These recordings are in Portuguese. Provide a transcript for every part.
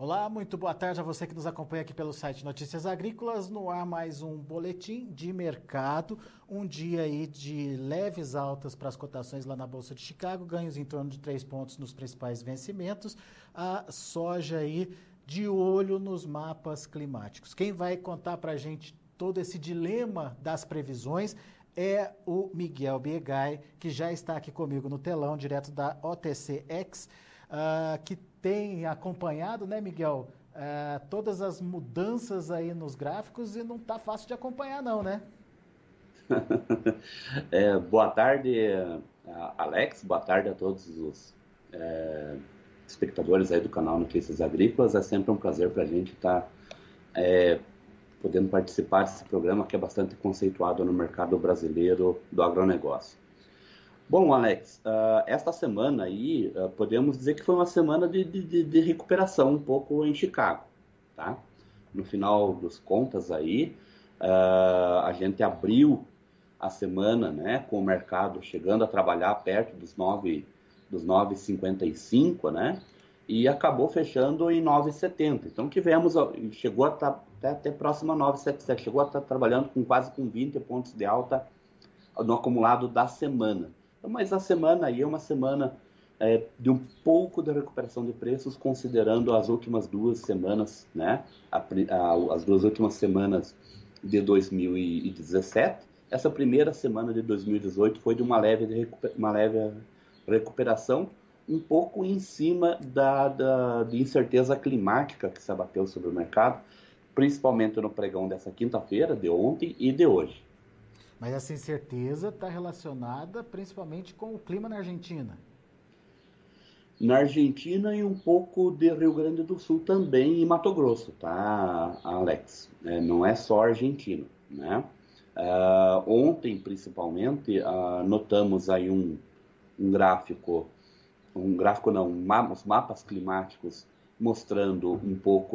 Olá, muito boa tarde a você que nos acompanha aqui pelo site Notícias Agrícolas. No ar mais um boletim de mercado, um dia aí de leves altas para as cotações lá na Bolsa de Chicago, ganhos em torno de 3 pontos nos principais vencimentos. A soja aí de olho nos mapas climáticos. Quem vai contar para a gente todo esse dilema das previsões é o Miguel Biegai, que já está aqui comigo no telão, direto da OTCX, que tem acompanhado, né, Miguel, todas as mudanças aí nos gráficos e não está fácil de acompanhar não, né? Boa tarde, Alex. Boa tarde a todos os espectadores aí do canal Notícias Agrícolas. É sempre um prazer para a gente estar podendo participar desse programa que é bastante conceituado no mercado brasileiro do agronegócio. Bom, Alex, esta semana aí podemos dizer que foi uma semana de recuperação um pouco em Chicago, tá? No final das contas aí, a gente abriu a semana, né, com o mercado chegando a trabalhar perto dos 9,55, né, e acabou fechando em 9,70. Então chegou a estar até próximo a 9,77, chegou a estar trabalhando quase com 20 pontos de alta no acumulado da semana. Então, mas a semana aí é uma semana de um pouco de recuperação de preços, considerando as últimas duas semanas, né, as duas últimas semanas de 2017. Essa primeira semana de 2018 foi de uma leve recuperação, um pouco em cima de incerteza climática que se abateu sobre o mercado, principalmente no pregão dessa quinta-feira, de ontem e de hoje. Mas essa incerteza está relacionada principalmente com o clima na Argentina. Na Argentina e um pouco de Rio Grande do Sul também e Mato Grosso, tá, Alex? Não é só Argentina, né? Ontem, principalmente, notamos aí os mapas climáticos mostrando um pouco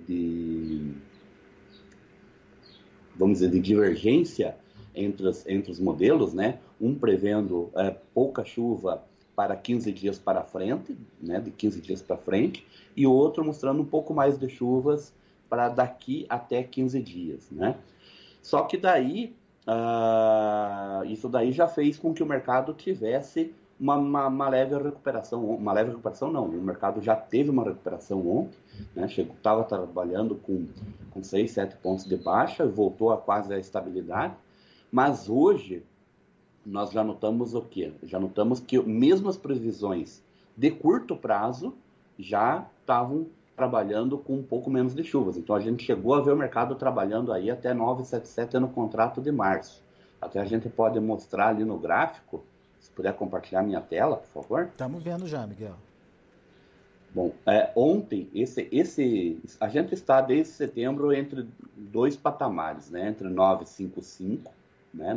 vamos dizer, de divergência entre os modelos, né? Um prevendo pouca chuva para 15 dias para frente, né? De 15 dias para frente, e o outro mostrando um pouco mais de chuvas para daqui até 15 dias, né? Só que daí, isso daí já fez com que o mercado tivesse uma leve recuperação não, o mercado já teve uma recuperação ontem, né? Estava trabalhando com 6, 7 pontos de baixa, voltou a quase a estabilidade, mas hoje nós já notamos o quê? Já notamos que mesmo as previsões de curto prazo já estavam trabalhando com um pouco menos de chuvas. Então a gente chegou a ver o mercado trabalhando aí até 9,77 no contrato de março. Até a gente pode mostrar ali no gráfico, se puder compartilhar minha tela, por favor. Estamos vendo já, Miguel. Bom, ontem, a gente está desde setembro entre dois patamares, né? Entre 9,55, né?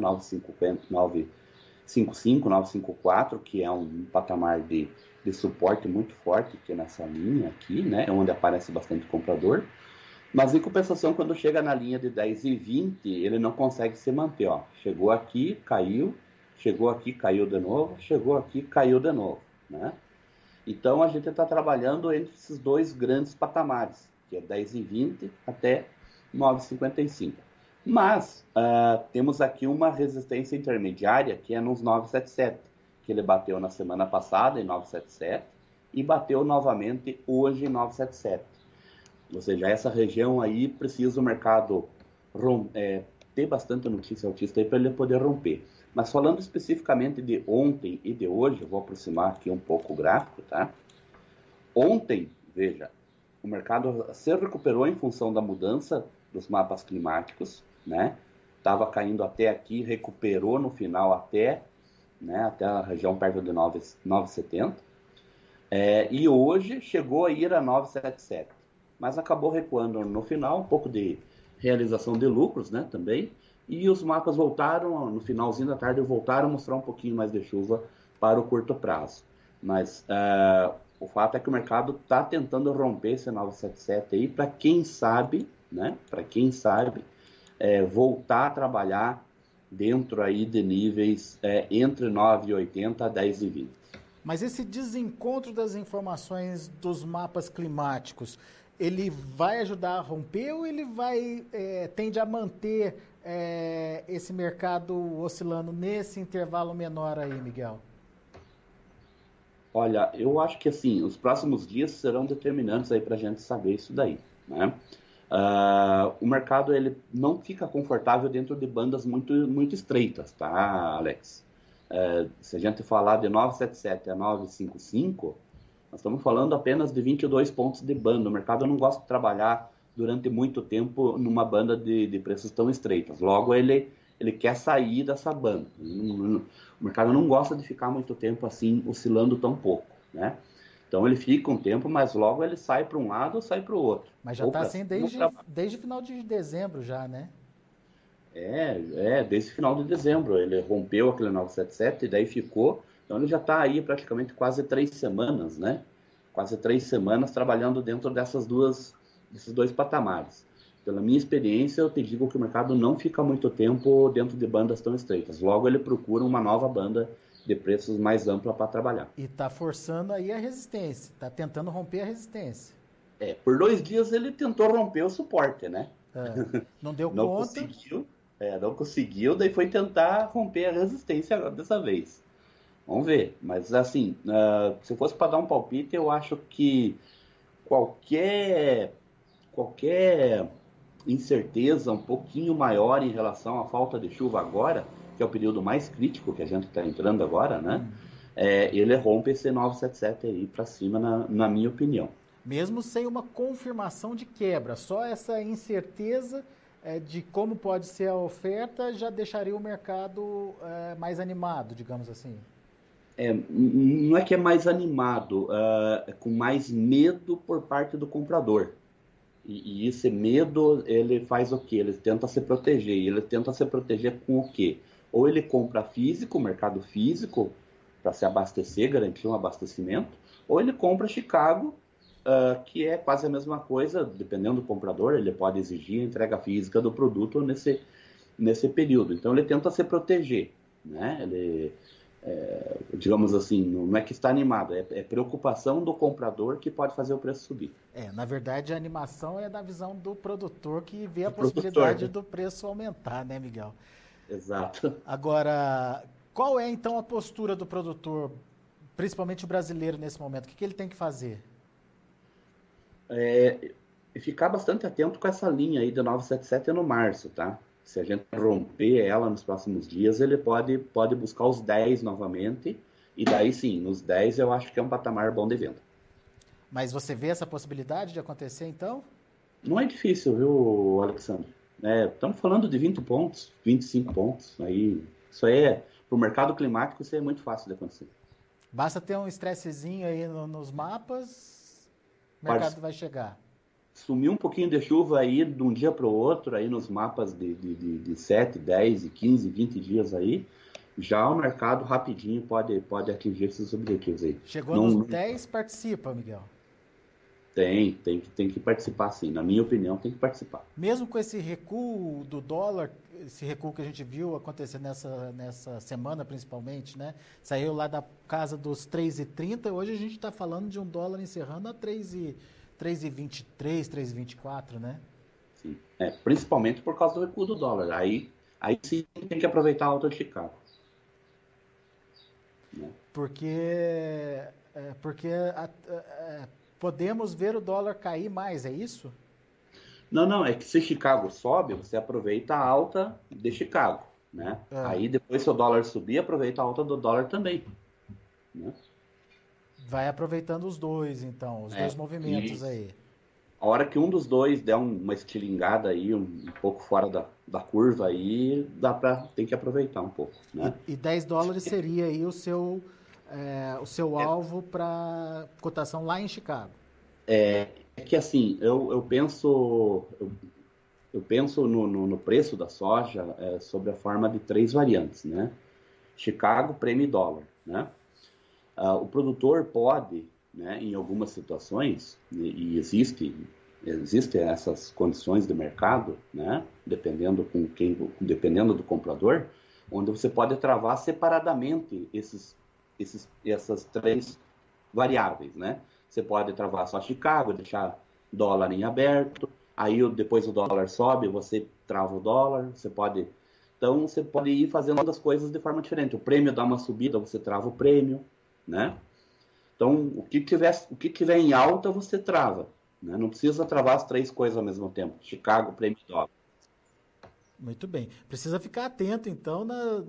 9,55, 9,54, que é um patamar de suporte muito forte, que é nessa linha aqui, né? Onde aparece bastante comprador. Mas em compensação, quando chega na linha de 10 e 20, ele não consegue se manter, ó. Chegou aqui, caiu, chegou aqui, caiu de novo, chegou aqui, caiu de novo, né? Então a gente está trabalhando entre esses dois grandes patamares, que é 10 e 20 até 9,55. Mas temos aqui uma resistência intermediária que é nos 9,77, que ele bateu na semana passada em 9,77 e bateu novamente hoje em 9,77. Ou seja, essa região aí precisa o mercado ter bastante notícia altista aí para ele poder romper. Mas falando especificamente de ontem e de hoje, eu vou aproximar aqui um pouco o gráfico, tá? Ontem, veja, o mercado se recuperou em função da mudança dos mapas climáticos, né? Estava caindo até aqui, recuperou no final até a região perto de 9,70. E hoje chegou a ir a 9,77. Mas acabou recuando no final, um pouco de realização de lucros, né, também. E os mapas voltaram, no finalzinho da tarde, voltaram a mostrar um pouquinho mais de chuva para o curto prazo. Mas o fato é que o mercado está tentando romper esse 977 aí para quem sabe, né? Para quem sabe voltar a trabalhar dentro aí de níveis entre 9,80 a 10,20. Mas esse desencontro das informações dos mapas climáticos, ele vai ajudar a romper ou ele tende a manter esse mercado oscilando nesse intervalo menor aí, Miguel? Olha, eu acho que assim, os próximos dias serão determinantes aí para a gente saber isso daí, né? O mercado ele não fica confortável dentro de bandas muito, muito estreitas, tá, Alex? Se a gente falar de 977 a 955, nós estamos falando apenas de 22 pontos de banda. O mercado não gosta de trabalhar durante muito tempo numa banda de preços tão estreitas. Logo, ele quer sair dessa banda. O mercado não gosta de ficar muito tempo assim, oscilando tão pouco, né? Então ele fica um tempo, mas logo ele sai para um lado ou sai para o outro. Mas já está assim desde final de dezembro já, né? Desde final de dezembro. Ele rompeu aquele 977 e daí ficou. Então ele já está aí praticamente quase 3 semanas, né? Quase 3 semanas trabalhando dentro desses dois patamares. Pela minha experiência, eu te digo que o mercado não fica muito tempo dentro de bandas tão estreitas. Logo ele procura uma nova banda de preços mais ampla para trabalhar. E está forçando aí a resistência, está tentando romper a resistência. Por 2 dias ele tentou romper o suporte, né? Não deu não conta. Não conseguiu, daí foi tentar romper a resistência dessa vez. Vamos ver. Mas assim, se fosse para dar um palpite, eu acho que qualquer incerteza um pouquinho maior em relação à falta de chuva agora, que é o período mais crítico que a gente está entrando agora, né? Ele rompe esse 977 aí para cima, na minha opinião. Mesmo sem uma confirmação de quebra, só essa incerteza de como pode ser a oferta já deixaria o mercado mais animado, digamos assim. Não é que é mais animado, é com mais medo por parte do comprador. E esse medo, ele faz o quê? Ele tenta se proteger. E ele tenta se proteger com o quê? Ou ele compra físico, mercado físico, para se abastecer, garantir um abastecimento, ou ele compra Chicago, que é quase a mesma coisa, dependendo do comprador, ele pode exigir a entrega física do produto nesse período. Então ele tenta se proteger, né? Ele, digamos assim, não é que está animado, é preocupação do comprador que pode fazer o preço subir. Na verdade, a animação é da visão do produtor que vê a possibilidade do preço aumentar, né, Miguel? Exato. Agora, qual é então a postura do produtor, principalmente o brasileiro nesse momento? O que ele tem que fazer? Ficar bastante atento com essa linha aí de 977 no março, tá? Se a gente romper ela nos próximos dias, ele pode buscar os 10 novamente, e daí sim, nos 10 eu acho que é um patamar bom de venda. Mas você vê essa possibilidade de acontecer, então? Não é difícil, viu, Alexandre? Estamos falando de 20 pontos, 25 pontos, aí, isso aí para o mercado climático, isso é muito fácil de acontecer. Basta ter um estressezinho aí nos mapas, o mercado vai chegar. Sumir um pouquinho de chuva aí de um dia para o outro, aí nos mapas de 7, 10, 15, 20 dias aí, já o mercado rapidinho pode atingir esses objetivos aí. Chegou nos 10, participa, Miguel? Tem que participar sim, na minha opinião tem que participar. Mesmo com esse recuo do dólar, esse recuo que a gente viu acontecer nessa semana principalmente, né? Saiu lá da casa dos 3,30, hoje a gente está falando de um dólar encerrando a 3,23, 3,24, né? Sim, principalmente por causa do recuo do dólar. Aí sim tem que aproveitar a alta de Chicago. Né? Porque podemos ver o dólar cair mais, é isso? Não, é que se Chicago sobe, você aproveita a alta de Chicago, né? Aí depois se o dólar subir, aproveita a alta do dólar também, né? Vai aproveitando os dois, então, os dois movimentos isso. Aí. A hora que um dos dois der uma estilingada aí, um pouco fora da curva aí, tem que aproveitar um pouco, né? E 10 dólares seria aí o seu alvo para cotação lá em Chicago? É que assim, eu penso no preço da soja sobre a forma de 3 variantes, né? Chicago, prêmio e dólar, né? O produtor pode, né, em algumas situações, e existem essas condições de mercado, né, dependendo do comprador, onde você pode travar separadamente essas 3 variáveis, né? Você pode travar só Chicago, deixar dólar em aberto, aí depois o dólar sobe, você trava o dólar, então você pode ir fazendo as coisas de forma diferente. O prêmio dá uma subida, você trava o prêmio, né? Então, o que tiver em alta, você trava, né? Não precisa travar as três coisas ao mesmo tempo. Chicago, prêmio e dólar. Muito bem. Precisa ficar atento, então,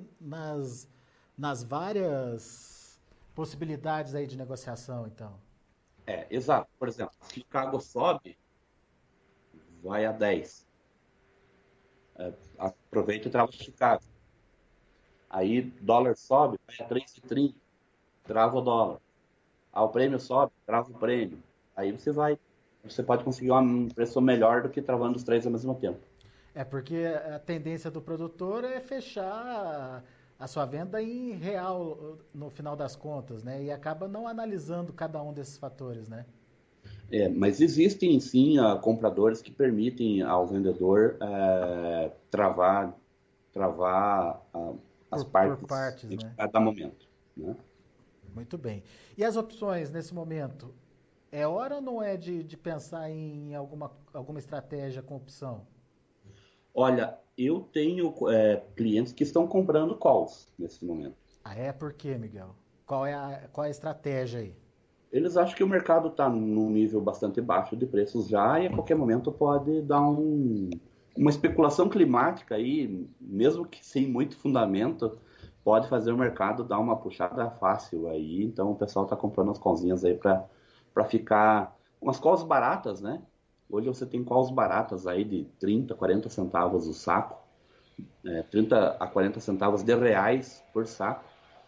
nas várias possibilidades aí de negociação, então. Exato. Por exemplo, se Chicago sobe, vai a 10. Aproveita e trava Chicago. Aí dólar sobe, vai a 3,30, trava o dólar. O prêmio sobe, trava o prêmio. Aí você pode conseguir um preço melhor do que travando os três ao mesmo tempo. É porque a tendência do produtor é fechar a sua venda em real no final das contas, né? E acaba não analisando cada um desses fatores, né? Mas existem sim compradores que permitem ao vendedor travar as Por partes partes, em né? cada momento, né? Muito bem. E as opções nesse momento? É hora ou não é de pensar em alguma estratégia com opção? Olha, eu tenho clientes que estão comprando calls nesse momento. Ah, é por quê, Miguel? Qual é a estratégia aí? Eles acham que o mercado está num nível bastante baixo de preços já e a qualquer momento pode dar uma especulação climática aí, mesmo que sem muito fundamento, pode fazer o mercado dar uma puxada fácil aí. Então o pessoal está comprando as calzinhas aí para ficar umas calls baratas, né? Hoje você tem calls baratas aí de 30, 40 centavos o saco, 30 a 40 centavos de reais por saco,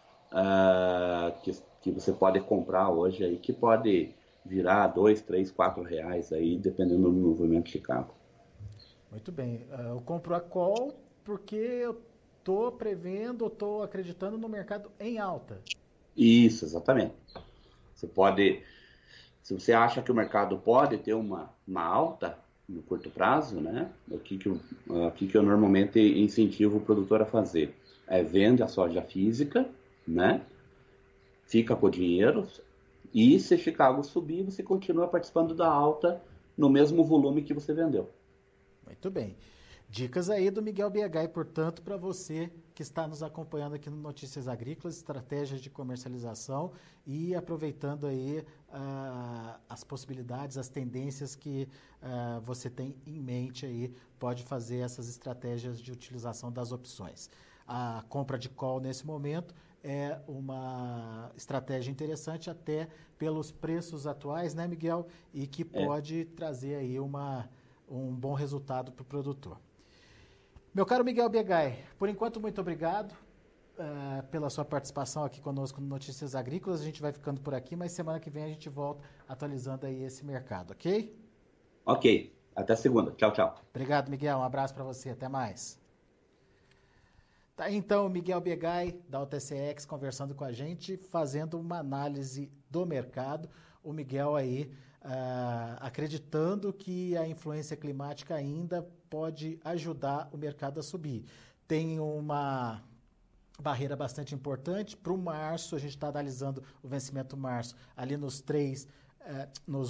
que você pode comprar hoje aí, que pode virar 2, 3, 4 reais aí, dependendo do movimento de Chicago. Muito bem. Eu compro a call porque eu estou prevendo, estou acreditando no mercado em alta. Isso, exatamente. Você pode, se você acha que o mercado pode ter uma alta no curto prazo, né? O que eu normalmente incentivo o produtor a fazer? Vende a soja física, né? Fica com o dinheiro, e se Chicago subir, você continua participando da alta no mesmo volume que você vendeu. Muito bem. Dicas aí do Miguel BH, portanto, para você que está nos acompanhando aqui no Notícias Agrícolas, estratégias de comercialização e aproveitando aí as possibilidades, as tendências que você tem em mente aí, pode fazer essas estratégias de utilização das opções. A compra de call nesse momento é uma estratégia interessante até pelos preços atuais, né, Miguel? E que pode trazer aí um bom resultado para o produtor. Meu caro Miguel Biegai, por enquanto, muito obrigado pela sua participação aqui conosco no Notícias Agrícolas. A gente vai ficando por aqui, mas semana que vem a gente volta atualizando aí esse mercado, ok? Ok, até segunda. Tchau, tchau. Obrigado, Miguel. Um abraço para você. Até mais. Tá aí, então, o Miguel Biegai, da OTCX, conversando com a gente, fazendo uma análise do mercado. O Miguel aí acreditando que a influência climática ainda pode ajudar o mercado a subir. Tem uma barreira bastante importante para o março, a gente está analisando o vencimento março ali nos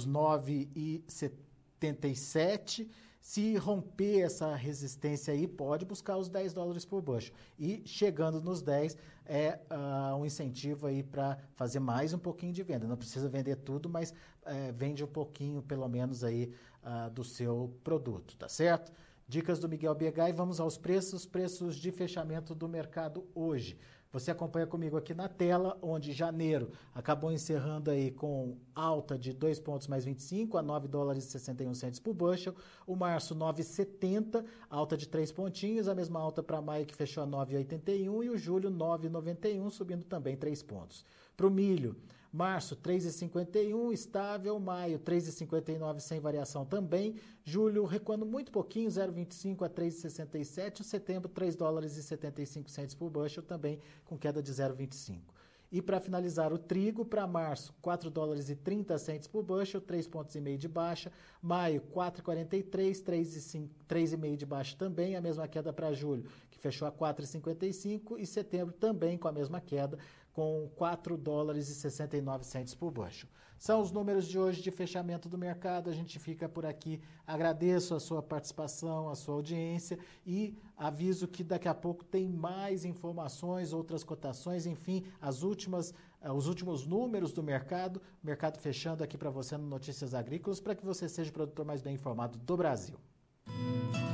9,77. Se romper essa resistência aí, pode buscar os $10 por bushel. E chegando nos 10, um incentivo aí para fazer mais um pouquinho de venda. Não precisa vender tudo, mas vende um pouquinho, pelo menos, aí do seu produto, tá certo? Dicas do Miguel BH e vamos aos preços de fechamento do mercado hoje. Você acompanha comigo aqui na tela, onde janeiro acabou encerrando aí com alta de 2 pontos mais 25 a $9,61 por bushel. O março 9,70, alta de 3 pontinhos, a mesma alta para maio que fechou a 9,81 e o julho 9,91, subindo também 3 pontos. Para o milho, março 3,51, estável, maio 3,59 sem variação também, julho recuando muito pouquinho, 0,25 a 3,67, setembro $3,75 por bushel também com queda de 0,25. E para finalizar o trigo, para março, $4,30 por bushel, 3,5 pontos de baixa. Maio, 4,43, 3,5 de baixa também. A mesma queda para julho, que fechou a 4,55. E setembro também com a mesma queda, com 4 dólares e 69 centes por bushel. São os números de hoje de fechamento do mercado. A gente fica por aqui. Agradeço a sua participação, a sua audiência e aviso que daqui a pouco tem mais informações, outras cotações, enfim, os últimos números do mercado fechando aqui para você no Notícias Agrícolas, para que você seja o produtor mais bem informado do Brasil.